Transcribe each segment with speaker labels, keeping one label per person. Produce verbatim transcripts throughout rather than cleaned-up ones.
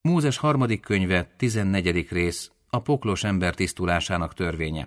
Speaker 1: Mózes harmadik könyve, tizennegyedik rész, a poklos ember tisztulásának törvénye.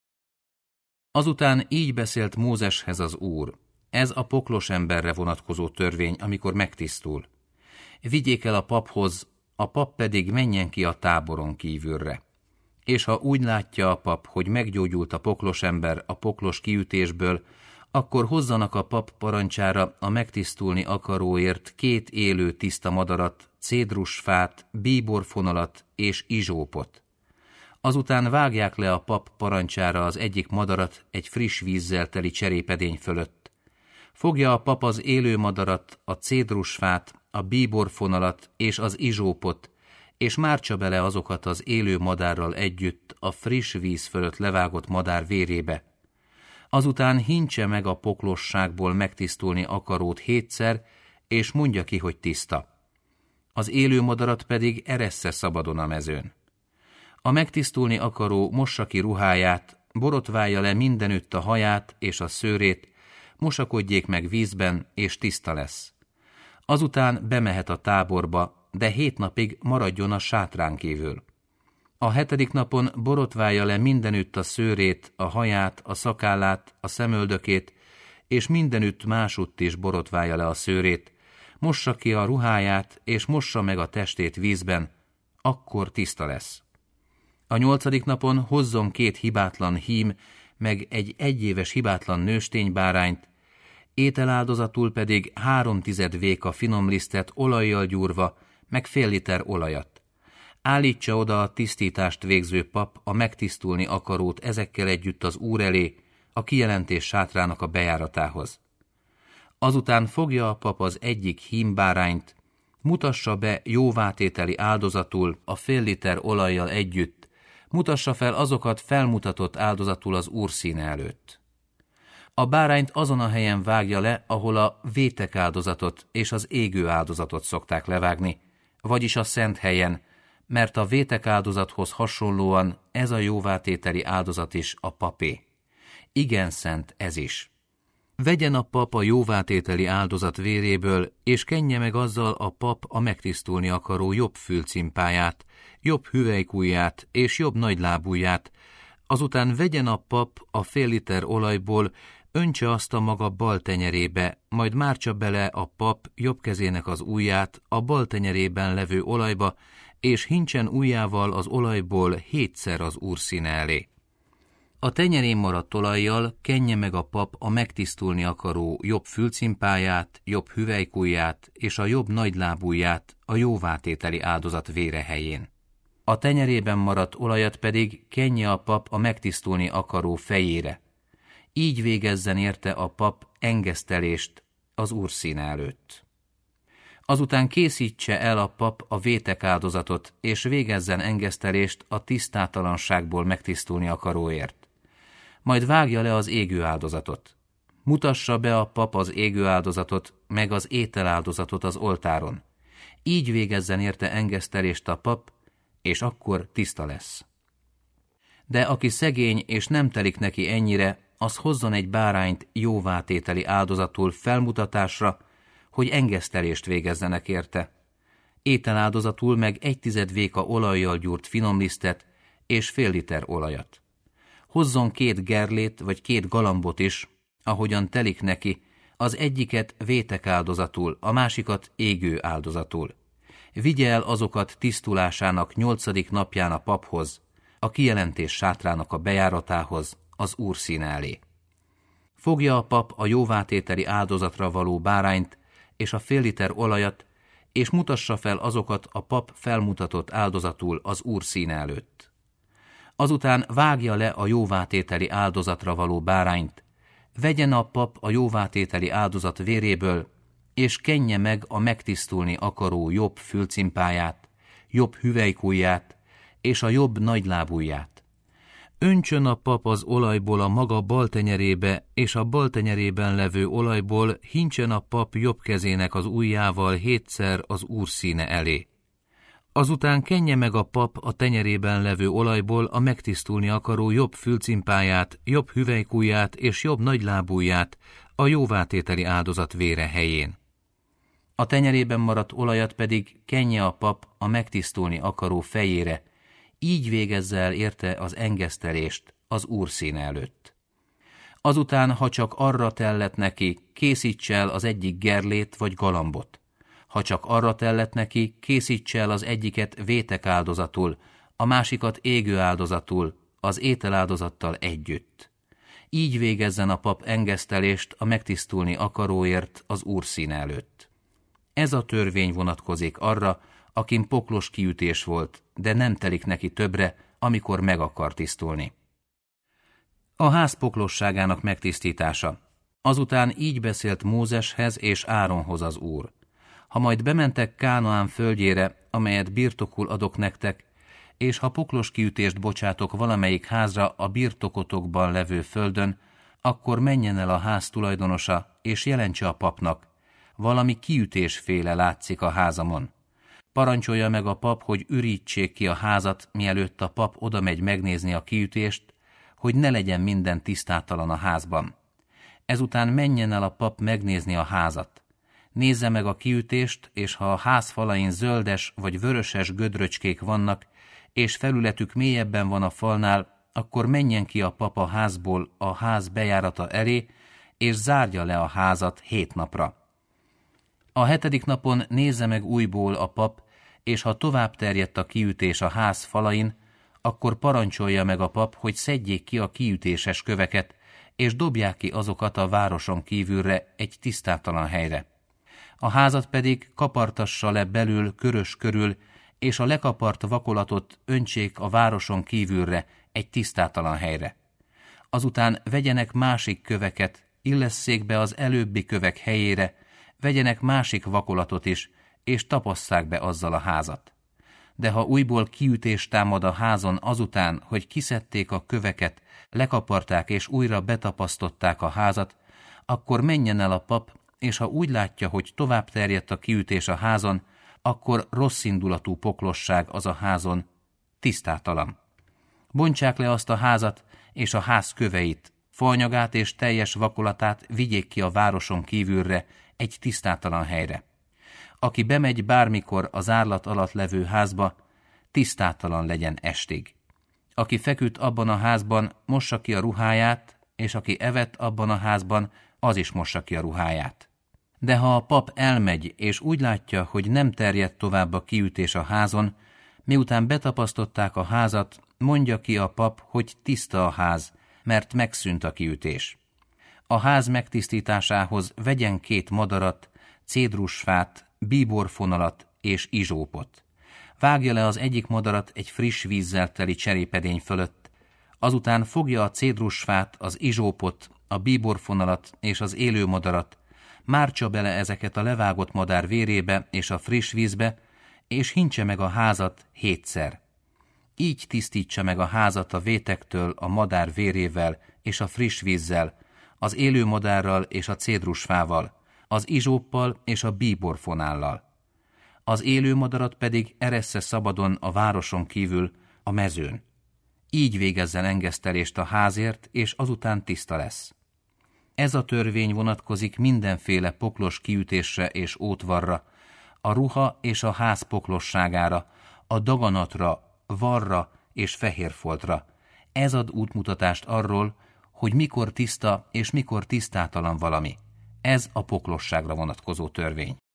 Speaker 1: Azután így beszélt Mózeshez az Úr: ez a poklos emberre vonatkozó törvény, amikor megtisztul. Vigyék el a paphoz, a pap pedig menjen ki a táboron kívülre. És ha úgy látja a pap, hogy meggyógyult a poklos ember a poklos kiütésből, akkor hozzanak a pap parancsára a megtisztulni akaróért két élő tiszta madarat, cédrusfát, bíborfonalat és izsópot. Azután vágják le a pap parancsára az egyik madarat egy friss vízzel teli cserépedény fölött. Fogja a pap az élő madarat, a cédrusfát, a bíborfonalat és az izsópot, és mártsa bele azokat az élő madárral együtt a friss víz fölött levágott madár vérébe. Azután hintse meg a poklosságból megtisztulni akarót hétszer, és mondja ki, hogy tiszta. Az élő madarat pedig eressze szabadon a mezőn. A megtisztulni akaró mossa ki ruháját, borotválja le mindenütt a haját és a szőrét, mosakodjék meg vízben, és tiszta lesz. Azután bemehet a táborba, de hét napig maradjon a sátrán kívül. A hetedik napon borotválja le mindenütt a szőrét, a haját, a szakállát, a szemöldökét, és mindenütt másutt is borotválja le a szőrét, mossa ki a ruháját, és mossa meg a testét vízben, akkor tiszta lesz. A nyolcadik napon hozzon két hibátlan hím, meg egy egyéves hibátlan nősténybárányt, ételáldozatul pedig három tized véka finom lisztet olajjal gyúrva, meg fél liter olajat. Állítsa oda a tisztítást végző pap a megtisztulni akarót ezekkel együtt az Úr elé, a kijelentés sátrának a bejáratához. Azután fogja a pap az egyik hímbárányt, mutassa be jóvátételi áldozatul a fél liter olajjal együtt, mutassa fel azokat felmutatott áldozatul az Úr színe előtt. A bárányt azon a helyen vágja le, ahol a vétek áldozatot és az égő áldozatot szokták levágni, vagyis a szent helyen, mert a vétek áldozathoz hasonlóan ez a jóvátételi áldozat is a papé. Igen szent ez is. Vegyen a pap a jóvátételi áldozat véréből, és kenje meg azzal a pap a megtisztulni akaró jobb fülcimpáját, jobb hüvelykujját és jobb nagylábúját, azután vegyen a pap a fél liter olajból, öntse azt a maga bal tenyerébe, majd mártsa bele a pap jobb kezének az ujját a bal tenyerében levő olajba, és hincsen ujjával az olajból hétszer az Úr színe elé. A tenyerén maradt olajjal kenje meg a pap a megtisztulni akaró jobb fülcimpáját, jobb hüvelykujját és a jobb nagylábúját a jóvátételi áldozat vére helyén. A tenyerében maradt olajat pedig kenje a pap a megtisztulni akaró fejére. Így végezzen érte a pap engesztelést az Úr színe előtt. Azután készítse el a pap a vétek áldozatot, és végezzen engesztelést a tisztátalanságból megtisztulni akaróért. Majd vágja le az égő áldozatot. Mutassa be a pap az égő áldozatot, meg az ételáldozatot az oltáron. Így végezzen érte engesztelést a pap, és akkor tiszta lesz. De aki szegény és nem telik neki ennyire, az hozzon egy bárányt jóvátételi áldozatul felmutatásra, hogy engesztelést végezzenek érte. Ételáldozatul meg egy tized véka olajjal gyúrt finom lisztet és fél liter olajat. Hozzon két gerlét vagy két galambot is, ahogyan telik neki, az egyiket vétek áldozatul, a másikat égő áldozatul. Vigye el azokat tisztulásának nyolcadik napján a paphoz, a kijelentés sátrának a bejáratához, az Úr színe elé. Fogja a pap a jóvátételi áldozatra való bárányt és a fél liter olajat, és mutassa fel azokat a pap felmutatott áldozatul az Úr színe előtt. Azután vágja le a jóvátételi áldozatra való bárányt, vegyen a pap a jóvátételi áldozat véréből, és kenje meg a megtisztulni akaró jobb fülcimpáját, jobb hüvelykujját és a jobb nagylábúját. Öntsön a pap az olajból a maga bal tenyerébe, és a bal tenyerében levő olajból hincsen a pap jobb kezének az ujjával hétszer az Úr színe elé. Azután kenje meg a pap a tenyerében levő olajból a megtisztulni akaró jobb fülcimpáját, jobb hüvelykujját és jobb nagylábúját a jóvátételi áldozat vére helyén. A tenyerében maradt olajat pedig kenje a pap a megtisztulni akaró fejére, így végezze el érte az engesztelést az Úr színe előtt. Azután, ha csak arra tellett neki, készíts el az egyik gerlét vagy galambot. Ha csak arra tellett neki, készíts el az egyiket vétek áldozatul, a másikat égő áldozatul, az ételáldozattal együtt. Így végezzen a pap engesztelést a megtisztulni akaróért az Úr színe előtt. Ez a törvény vonatkozik arra, akin poklos kiütés volt, de nem telik neki többre, amikor meg akar tisztulni. A ház poklosságának megtisztítása. Azután így beszélt Mózeshez és Áronhoz az Úr. Ha majd bementek Kánaán földjére, amelyet birtokul adok nektek, és ha poklos kiütést bocsátok valamelyik házra a birtokotokban levő földön, akkor menjen el a ház tulajdonosa, és jelentse a papnak, valami kiütésféle látszik a házamon. Parancsolja meg a pap, hogy ürítsék ki a házat, mielőtt a pap oda megy megnézni a kiütést, hogy ne legyen minden tisztátalan a házban. Ezután menjen el a pap megnézni a házat. Nézze meg a kiütést, és ha a ház falain zöldes vagy vöröses gödröcskék vannak, és felületük mélyebben van a falnál, akkor menjen ki a pap a házból a ház bejárata elé, és zárja le a házat hét napra. A hetedik napon nézze meg újból a pap, és ha tovább terjedt a kiütés a ház falain, akkor parancsolja meg a pap, hogy szedjék ki a kiütéses köveket, és dobják ki azokat a városon kívülre egy tisztátalan helyre. A házat pedig kapartassa le belül körös körül, és a lekapart vakolatot öntsék a városon kívülre egy tisztátalan helyre. Azután vegyenek másik köveket, illesszék be az előbbi kövek helyére, vegyenek másik vakolatot is, és tapasszák be azzal a házat. De ha újból kiütés támad a házon azután, hogy kiszedték a köveket, lekaparták és újra betapasztották a házat, akkor menjen el a pap, és ha úgy látja, hogy tovább terjedt a kiütés a házon, akkor rosszindulatú poklosság az a házon, tisztátalan. Bontsák le azt a házat, és a ház köveit, faanyagát és teljes vakolatát vigyék ki a városon kívülre, egy tisztátalan helyre. Aki bemegy bármikor az árlat alatt levő házba, tisztátalan legyen estig. Aki feküdt abban a házban, mossa ki a ruháját, és aki evett abban a házban, az is mossa ki a ruháját. De ha a pap elmegy, és úgy látja, hogy nem terjedt tovább a kiütés a házon, miután betapasztották a házat, mondja ki a pap, hogy tiszta a ház, mert megszűnt a kiütés. A ház megtisztításához vegyen két madarat, cédrusfát, bíborfonalat és izsópot. Vágja le az egyik madarat egy friss vízzel teli cserépedény fölött, azután fogja a cédrusfát, az izsópot, a bíborfonalat és az élő madarat, mártsa bele ezeket a levágott madár vérébe és a friss vízbe, és hintse meg a házat hétszer. Így tisztítsa meg a házat a vétektől a madár vérével és a friss vízzel, az élő madárral és a cédrusfával, az izsóppal és a bíborfonállal. Az élő madarat pedig eressze szabadon a városon kívül, a mezőn. Így végezzen engesztelést a házért, és azután tiszta lesz. Ez a törvény vonatkozik mindenféle poklos kiütésre és ótvarra, a ruha és a ház poklosságára, a daganatra, varra és fehérfoltra. Ez ad útmutatást arról, hogy mikor tiszta és mikor tisztátalan valami. Ez a poklosságra vonatkozó törvény.